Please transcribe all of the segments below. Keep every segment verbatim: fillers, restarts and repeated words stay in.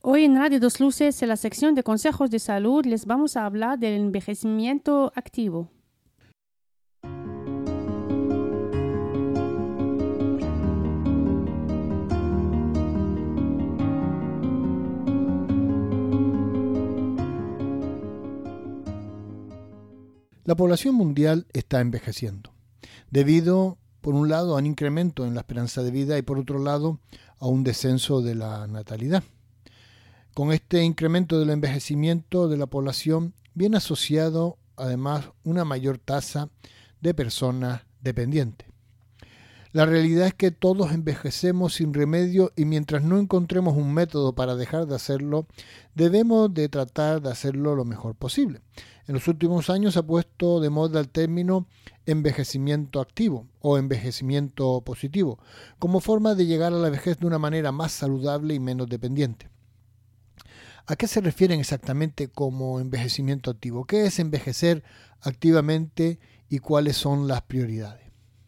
Hoy en Radio Dos Luces, en la sección de consejos de salud, les vamos a hablar del envejecimiento activo. La población mundial está envejeciendo, debido, por un lado, a un incremento en la esperanza de vida y, por otro lado, a un descenso de la natalidad. Con este incremento del envejecimiento de la población viene asociado, además, una mayor tasa de personas dependientes. La realidad es que todos envejecemos sin remedio y mientras no encontremos un método para dejar de hacerlo, debemos de tratar de hacerlo lo mejor posible. En los últimos años se ha puesto de moda el término envejecimiento activo o envejecimiento positivo, como forma de llegar a la vejez de una manera más saludable y menos dependiente. ¿A qué se refieren exactamente como envejecimiento activo? ¿Qué es envejecer activamente y cuáles son las prioridades?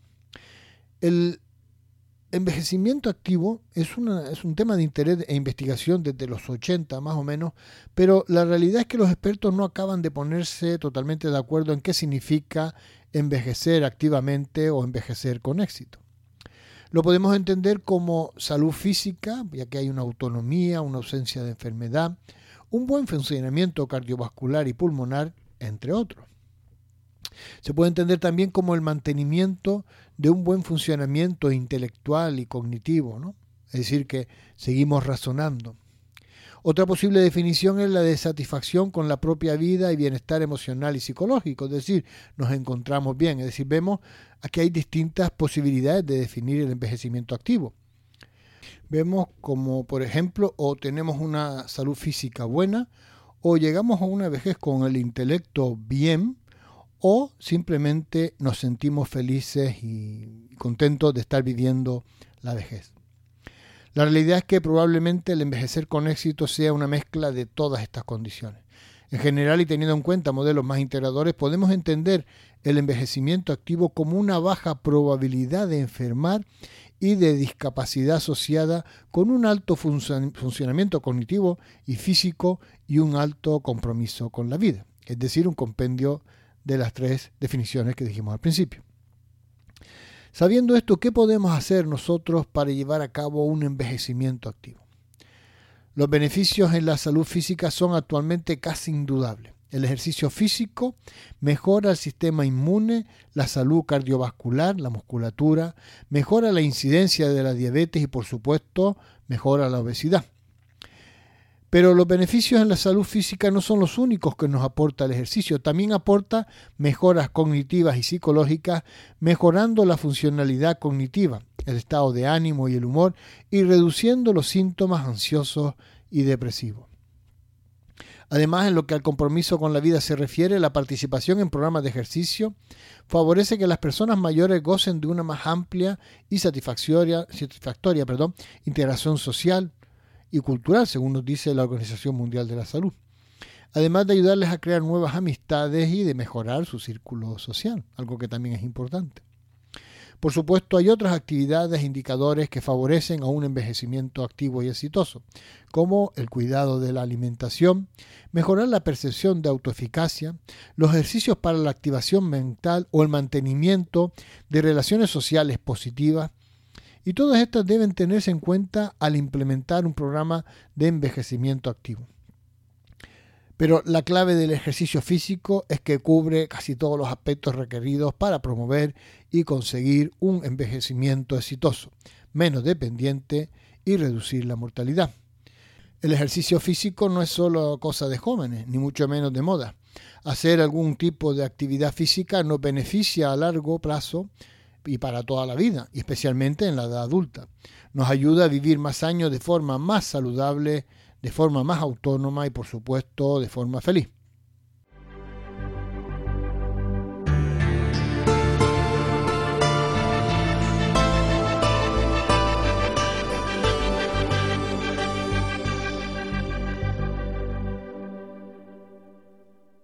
El envejecimiento activo es, una, es un tema de interés e investigación desde los ochenta más o menos, pero la realidad es que los expertos no acaban de ponerse totalmente de acuerdo en qué significa envejecer activamente o envejecer con éxito. Lo podemos entender como salud física, ya que hay una autonomía, una ausencia de enfermedad, un buen funcionamiento cardiovascular y pulmonar, entre otros. Se puede entender también como el mantenimiento de un buen funcionamiento intelectual y cognitivo, ¿no? Es decir, que seguimos razonando. Otra posible definición es la de satisfacción con la propia vida y bienestar emocional y psicológico, es decir, nos encontramos bien, es decir, vemos aquí hay distintas posibilidades de definir el envejecimiento activo. Vemos como, por ejemplo, o tenemos una salud física buena, o llegamos a una vejez con el intelecto bien, o simplemente nos sentimos felices y contentos de estar viviendo la vejez. La realidad es que probablemente el envejecer con éxito sea una mezcla de todas estas condiciones. En general, y teniendo en cuenta modelos más integradores, podemos entender el envejecimiento activo como una baja probabilidad de enfermar y de discapacidad asociada con un alto func- funcionamiento cognitivo y físico y un alto compromiso con la vida, es decir, un compendio de las tres definiciones que dijimos al principio. Sabiendo esto, ¿qué podemos hacer nosotros para llevar a cabo un envejecimiento activo? Los beneficios en la salud física son actualmente casi indudables. El ejercicio físico mejora el sistema inmune, la salud cardiovascular, la musculatura, mejora la incidencia de la diabetes y, por supuesto, mejora la obesidad. Pero los beneficios en la salud física no son los únicos que nos aporta el ejercicio. También aporta mejoras cognitivas y psicológicas, mejorando la funcionalidad cognitiva, el estado de ánimo y el humor, y reduciendo los síntomas ansiosos y depresivos. Además, en lo que al compromiso con la vida se refiere, la participación en programas de ejercicio favorece que las personas mayores gocen de una más amplia y satisfactoria, satisfactoria perdón, integración social y cultural, según nos dice la Organización Mundial de la Salud, además de ayudarles a crear nuevas amistades y de mejorar su círculo social, algo que también es importante. Por supuesto, hay otras actividades e indicadores que favorecen a un envejecimiento activo y exitoso, como el cuidado de la alimentación, mejorar la percepción de autoeficacia, los ejercicios para la activación mental o el mantenimiento de relaciones sociales positivas, y todas estas deben tenerse en cuenta al implementar un programa de envejecimiento activo. Pero la clave del ejercicio físico es que cubre casi todos los aspectos requeridos para promover y conseguir un envejecimiento exitoso, menos dependiente y reducir la mortalidad. El ejercicio físico no es solo cosa de jóvenes, ni mucho menos de moda. Hacer algún tipo de actividad física nos beneficia a largo plazo y para toda la vida, y especialmente en la edad adulta. Nos ayuda a vivir más años de forma más saludable, de forma más autónoma y, por supuesto, de forma feliz.